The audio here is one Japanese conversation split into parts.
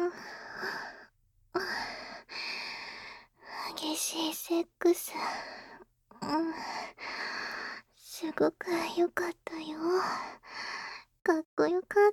激しいセックス。すごく良かったよ。かっこよかった。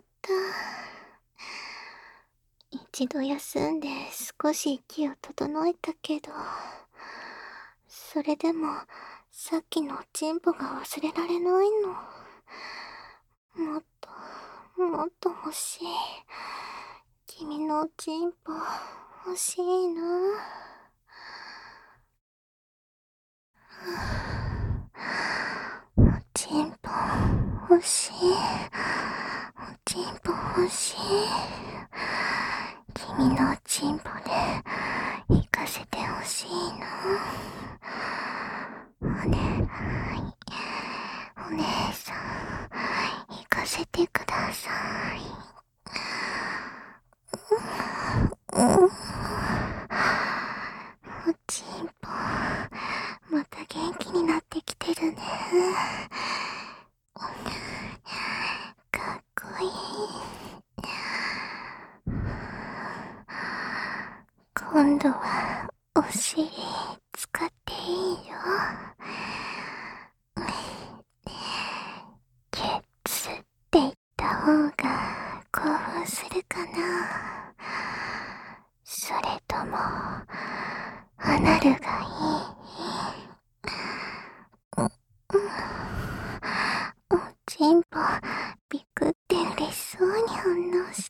一度休んで少し息を整えたけど、それでもさっきのチンポが忘れられないの。もっと、もっと欲しい。君のチンポ欲しいな。おちんぽ欲しい。おちんぽ欲しい。君のおちんぽで行かせて欲しいな。お姉さん、行かせてください。おちんぽ、また元気になってきてるね。かっこいい。今度はお尻使っていいよ。ケツって言った方が興奮するかな。それともアナルがいい？おちんぽビクって嬉しそうに反応した。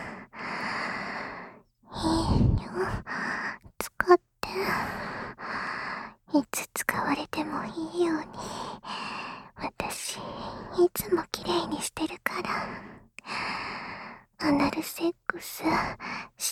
いいよ、使って。いつ使われてもいいように、私いつも綺麗にしてるから。アナルセックスして。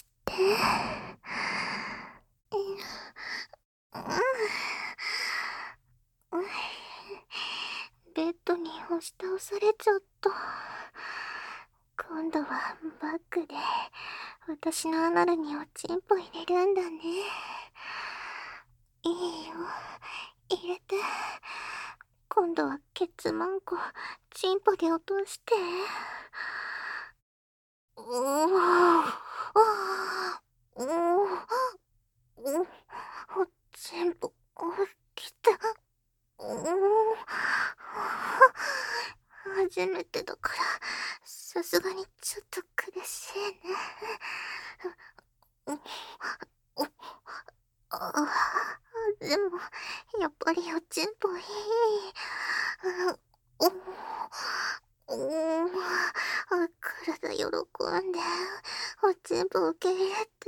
ベッドに押し倒されちゃった。今度はバッグで私のアナルにおちんぽ入れるんだね。いいよ、入れて。今度はケツマンコチンポで落として。おちんぽきた。初めてだからさすがにちょっと苦しいね。でもやっぱりおちんぽいい。体喜んでおちんぽ受け入れて。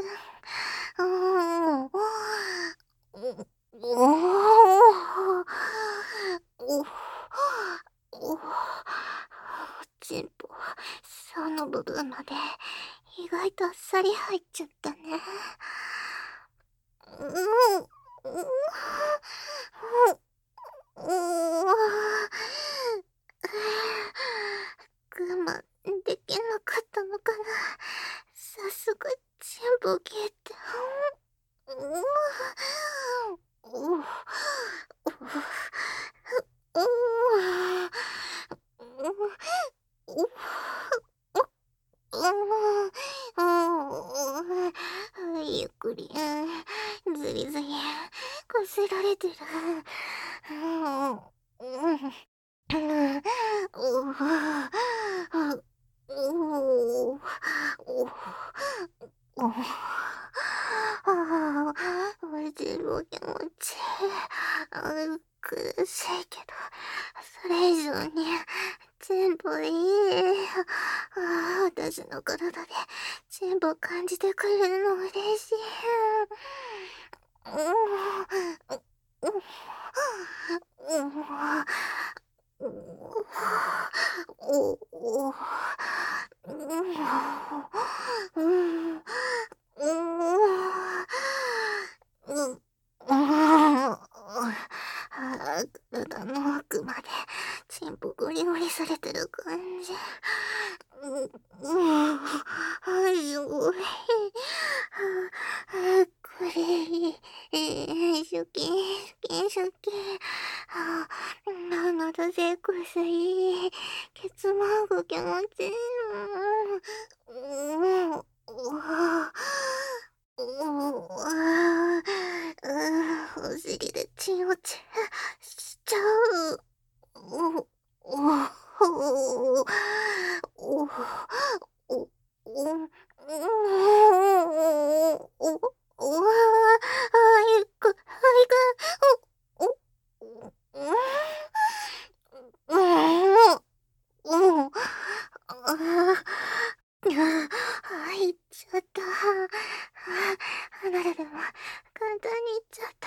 おちんぽ、その部分まで意外とあっさり入っちゃったね。我慢できなかったのかな。さすが全部消えて。ゆっくり、ずりずり、こすられてる。全部気持ちいい。苦しいけど、それ以上に全部いい。私の体で全部感じてくれるの嬉しい。体の奥までチンポゴリゴリされてる感じ。すごい。これ、シュキン、シュキン、シュキン。またセックスいい。ケツマーク気持ちいいの。 落ちしちゃう。お、お、お、お、お、お、入っちゃった。離れでも簡単にいっちゃった。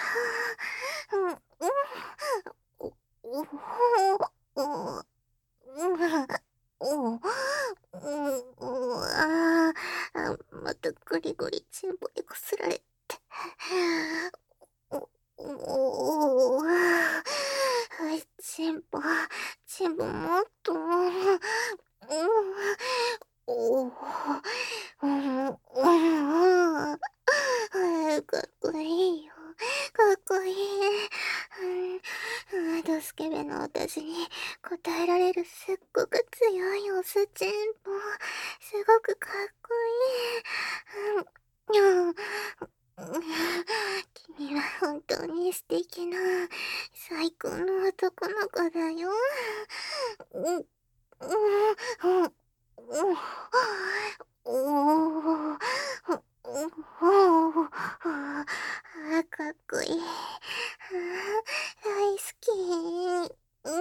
またゴリゴリチンポでこすられて。チンポ、チンポもっと。かっこいいよ。かっこいい。ドスケベの私に答えられるすっごく強いオスチンポ。すごくかっこいい。君は本当に素敵な最高の男の子だよ。かっこいい。大好き。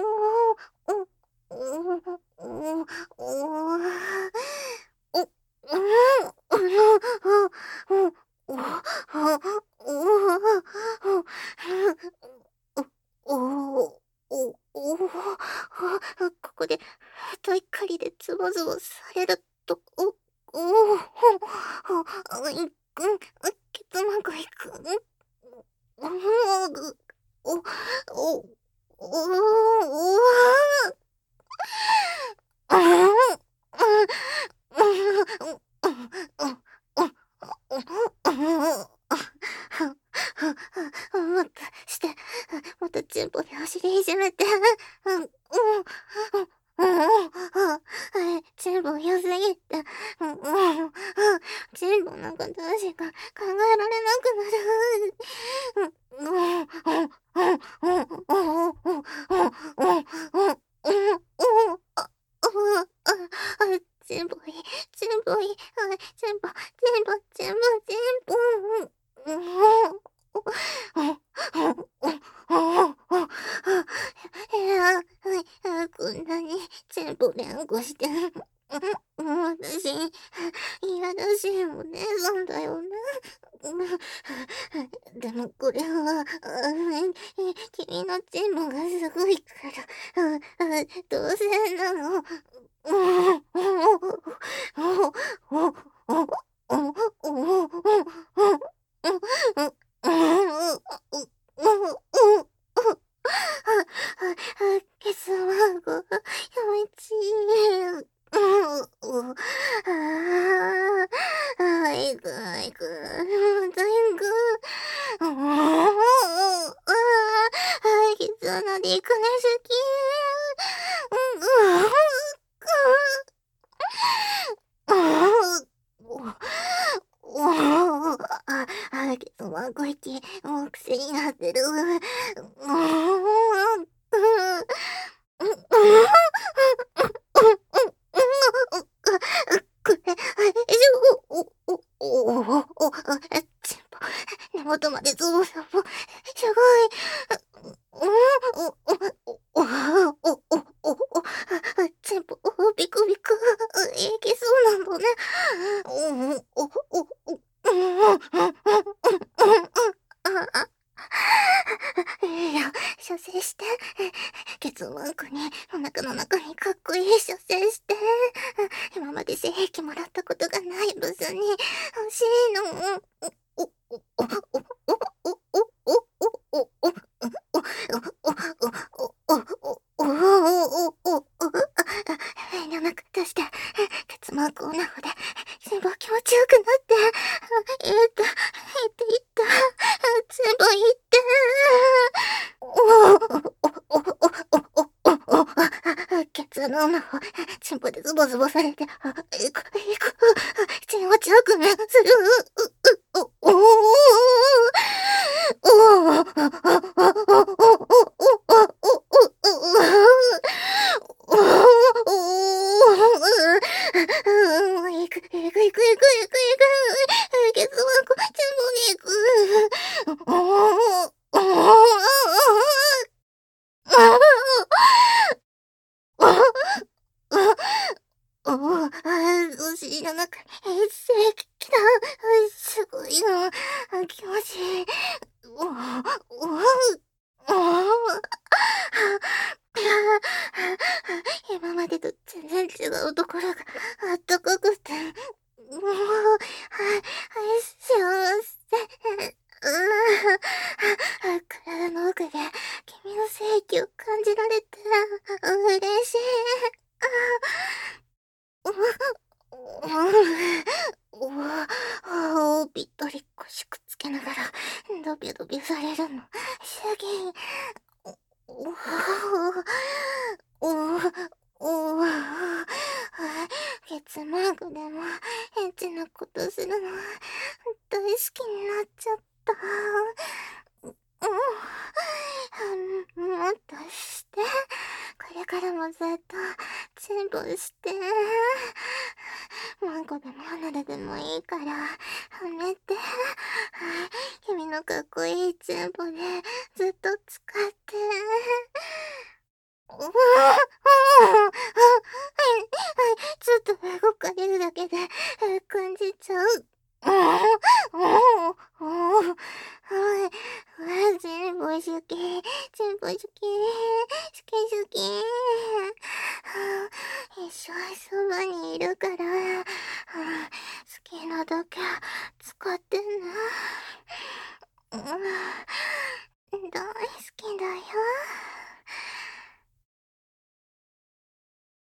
ここで太い針でズボズボされると、ケツまくいく。もっとして、もっとチンポで走り始めて。チンポ良すぎて。チンポなんかどうしか考えられなくなる。チンポいい、チンポいい、チンポ、チンポ、チンポ、チンポ。こんなにチンポ連呼して。私、嫌だし、お姉さんだよね。でもこれは、君のチンポがすごいから、どうせなの。ケツマゴ、やめちー。いく、いく、またいく。ケツ穴で行くね、好き。ケツマゴ息、もう癖になってる。根元までズボズボ。すごい。チンポ、ビクビク。いけそうなんだね。いや、射精して。ケツマークに、お腹の中にかっこいい射精して。今まで性癖もらったことがないブスに欲しいの。遠慮なく出して、ケツマークをナフで、全部気持ちよくなって、いった、全部いって、ケツのナフ、チンポでズボズボされて、気持ちよくなする。おおおおおおおおおおいく、いく、いく、いく、いく、いく、いく、月はこちゃもいく。お尻の中に精液だ。すごいな。気持ちいい。今までと全然違うところがあったかくて、幸せ。体の奥で君の精液を感じられて嬉しい。ぴったり腰くっつけながらドビュドビュされるの主義。おおケツマークでもエッチなことするの大好きになっちゃった。もっとして、これからもずっとチンポして、マンコでも離れでもいいからはめて、君のかっこいいチンポでずっと使って。ちょっと動かれるだけで感じちゃう。チンポ好き、チンポ好き、好き好き。一生そばにいるから、好きなだけ使ってな。大好きだよ。